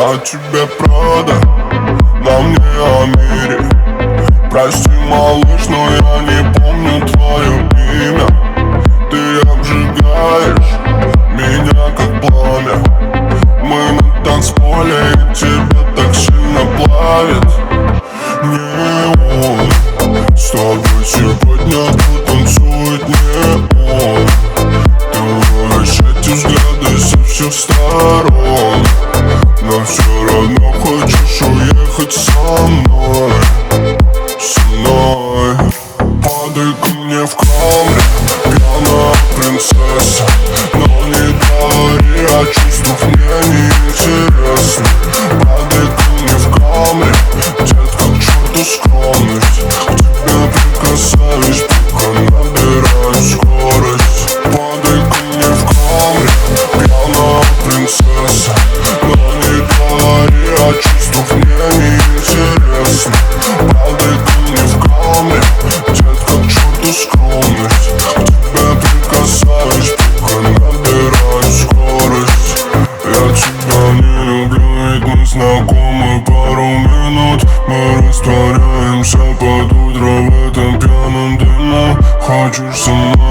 На тебе Прада, на мне Амири. Прости, малыш, но я не помню твое имя. Ты обжигаешь меня как пламя. Мы на танцполе, и тебя так сильно плавит неон. С тобой сегодня потанцует неон. Ты ловишь эти взгляды со всех сторон, но все равно хочешь уехать со мной. Со мной. Падай ко мне в камере, пьяная принцесса. Но не говори о чувствах, мне неинтересно. Падай ко мне в камере, детка, к черту скромность. К тебе прикасаюсь, пока набираю скорость. Падай ко мне в камере, пьяная принцесса. Но не говори о чувствах, мне неинтересно. Падай ко мне в камере, детка, к черту скромность. К тебе прикасаюсь, пока набираю скорость. Я тебя не люблю, ведь мы знакомы пару минут. Мы растворяемся под утро в этом пьяном дыму. Хочешь со мной?